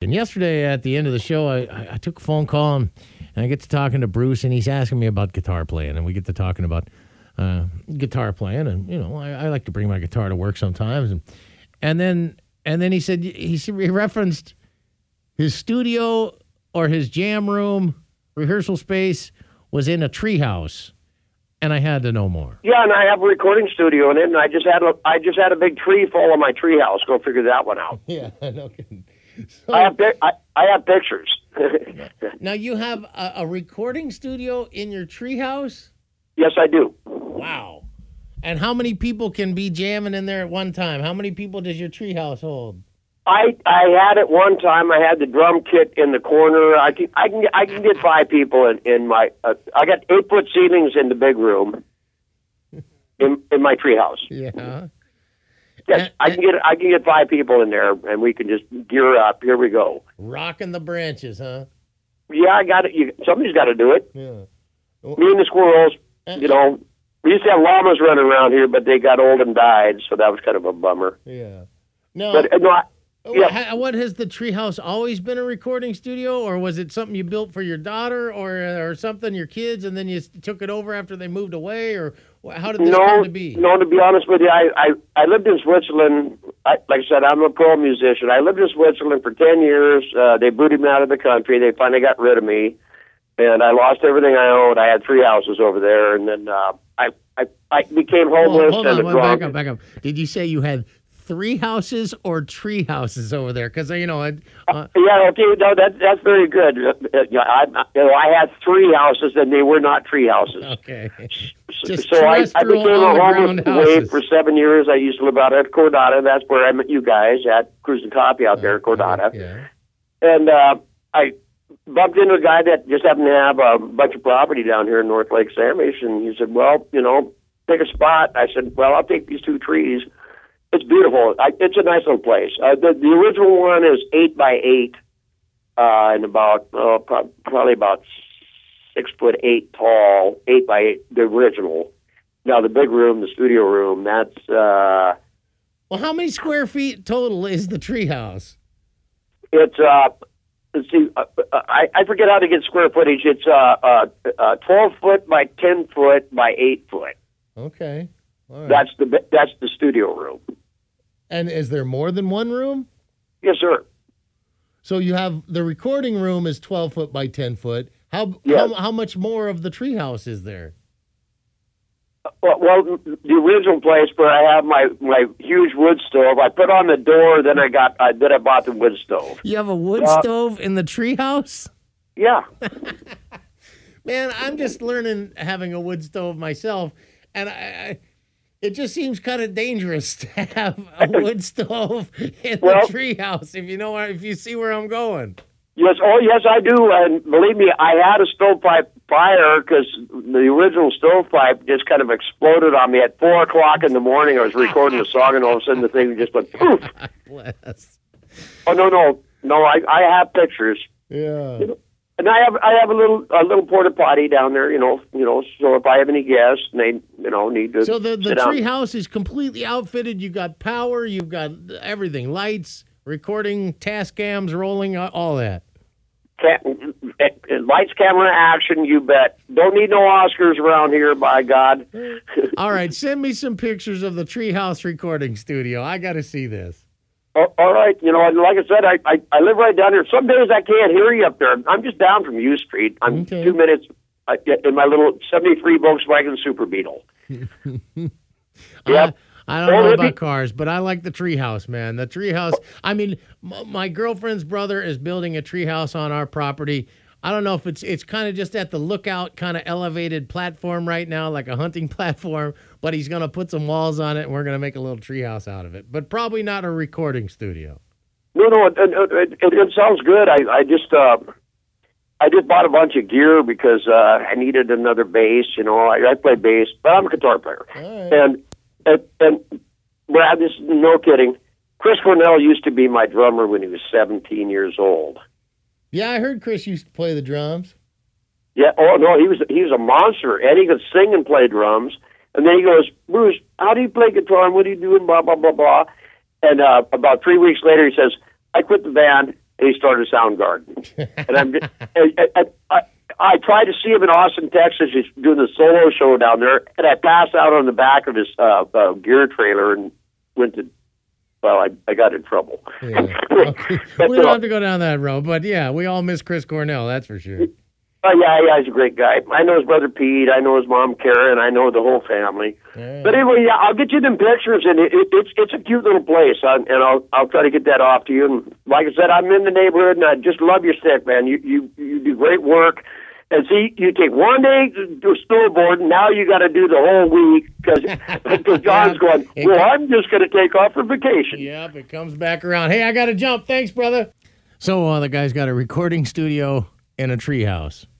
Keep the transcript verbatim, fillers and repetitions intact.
And yesterday at the end of the show, I, I, I took a phone call and, and I get to talking to Bruce, and he's asking me about guitar playing, and we get to talking about uh, guitar playing, and you know, I, I like to bring my guitar to work sometimes, and and then and then he said he, he referenced his studio or his jam room rehearsal space was in a treehouse. And I had to know more. Yeah, and I have a recording studio in it, and I just had a I just had a big tree fall on my treehouse. Go figure that one out. Yeah, no kidding. So, I have I, I have pictures. Now you have a, a recording studio in your treehouse? Yes, I do. Wow. And how many people can be jamming in there at one time? How many people does your treehouse hold? I I had it one time. I had the drum kit in the corner. I can I can I can get five people in in my. Uh, I got eight foot ceilings in the big room. In in my treehouse. Yeah. Yes, and, I can get I can get five people in there, and we can just gear up. Here we go. Rocking the branches, huh? Yeah, I got it. You, somebody's got to do it. Yeah. Well, me and the squirrels. You know, we used to have llamas running around here, but they got old and died, so that was kind of a bummer. Yeah. No. But uh, no. I, Yeah. What, has the treehouse always been a recording studio, or was it something you built for your daughter, or or something your kids, and then you took it over after they moved away, or how did this no, come to be? No, to be honest with you, I I, I lived in Switzerland. I, like I said, I'm a pro musician. I lived in Switzerland for ten years. Uh, they booted me out of the country. They finally got rid of me, and I lost everything I owned. I had three houses over there, and then uh, I, I I became homeless hold, hold and on, a drunk. Back up, back up. Did you say you had three houses or tree houses over there? Because you know, uh, uh, yeah, okay, no, that that's very good. Uh, yeah, I, you know, I had three houses, and they were not tree houses. Okay, so, just so I, I became a homeless away for seven years. I used to live out at Cordata. That's where I met you guys at Cruising Coffee out there at Cordata. Yeah, and uh, I bumped into a guy that just happened to have a bunch of property down here in North Lake Samish, and he said, "Well, you know, pick a spot." I said, "Well, I'll take these two trees." It's beautiful. I, it's a nice little place. Uh, the, the original one is eight by eight, uh, and about uh, pro- probably about six foot eight tall. Eight by eight, the original. Now the big room, the studio room, that's. Uh, well, how many square feet total is the treehouse? It's uh, let's see. Uh, I I forget how to get square footage. It's uh, uh, uh twelve foot by ten foot by eight foot. Okay. All right. That's the that's the studio room. And is there more than one room? Yes, sir. So you have the recording room is twelve foot by ten foot. How yes. how, how much more of the treehouse is there? Well, well, the original place where I have my, my huge wood stove, I put on the door. Then I got I then I bought the wood stove. You have a wood uh, stove in the treehouse? Yeah. Man, I'm just learning having a wood stove myself, and I. I It just seems kind of dangerous to have a wood stove in well, the treehouse. If you know, where, if you see where I'm going. Yes, oh yes, I do. And believe me, I had a stovepipe fire because the original stovepipe just kind of exploded on me at four o'clock in the morning. I was recording a song, and all of a sudden the thing just went poof. Bless. Oh no, no, no! I I have pictures. Yeah. You know, And I have I have a little a little porta potty down there, you know, you know. So if I have any guests, and they you know need to. So the the sit down. tree house is completely outfitted. You've got power. You've got everything: lights, recording, task cams rolling, all that. Can, lights, camera, action. You bet. Don't need no Oscars around here, by God. All right, send me some pictures of the treehouse recording studio. I got to see this. Oh, all right, you know, like I said, I, I I live right down here. Some days I can't hear you up there. I'm just down from U Street. I'm okay. two minutes uh, in my little seventy-three Volkswagen Super Beetle. Yep. I, I don't know about cars, but I like the treehouse, man. The treehouse. I mean, m- my girlfriend's brother is building a treehouse on our property. I don't know if it's it's kind of just at the lookout kind of elevated platform right now, like a hunting platform, but he's going to put some walls on it, and we're going to make a little treehouse out of it. But probably not a recording studio. No, no, it, it, it, it sounds good. I, I just uh, I just bought a bunch of gear because uh, I needed another bass. You know, I, I play bass, but I'm a guitar player. All right. And, and, and Brad, this is no kidding. Chris Cornell used to be my drummer when he was seventeen years old. Yeah, I heard Chris used to play the drums. Yeah, oh, no, he was he was a monster, and he could sing and play drums. And then he goes, Bruce, how do you play guitar, and what are you doing, blah, blah, blah, blah. And uh, about three weeks later, he says, I quit the band, and he started Soundgarden. And I'm, I, I, I, I tried to see him in Austin, Texas. He's doing the solo show down there, and I passed out on the back of his uh, uh, gear trailer and went to. Well, I, I got in trouble. Yeah. Okay. We don't have to go down that road, but yeah, we all miss Chris Cornell, that's for sure. Oh, yeah, yeah, he's a great guy. I know his brother Pete. I know his mom Karen. I know the whole family. Yeah. But anyway, yeah, I'll get you them pictures, and it, it, it's it's a cute little place, uh, and I'll I'll try to get that off to you. And like I said, I'm in the neighborhood, and I just love your stick, man. You you you do great work. And see, you take one day to do snowboard, and now you got to do the whole week because John's going, well, com- I'm just going to take off for vacation. Yep, it comes back around. Hey, I got to jump. Thanks, brother. So uh, the guy's got a recording studio in a treehouse.